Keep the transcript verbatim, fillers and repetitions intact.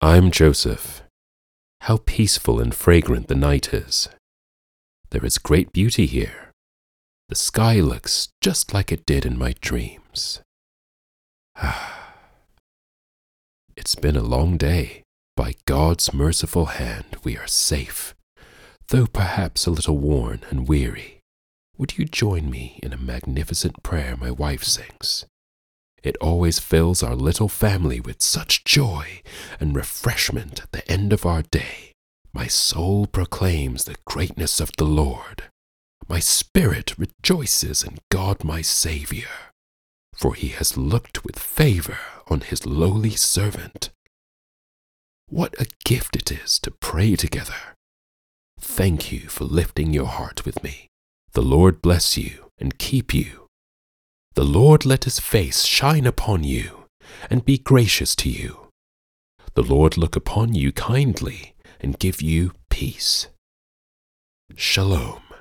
I'm Joseph. How peaceful and fragrant the night is. There is great beauty here. The sky looks just like it did in my dreams. It's been a long day. By God's merciful hand, we are safe, though perhaps a little worn and weary. Would you join me in a magnificent prayer my wife sings? It always fills our little family with such joy and refreshment at the end of our day. My soul proclaims the greatness of the Lord. My spirit rejoices in God my Savior, for he has looked with favor on his lowly servant. What a gift it is to pray together. Thank you for lifting your heart with me. The Lord bless you and keep you. The Lord let his face shine upon you and be gracious to you. The Lord look upon you kindly and give you peace. Shalom.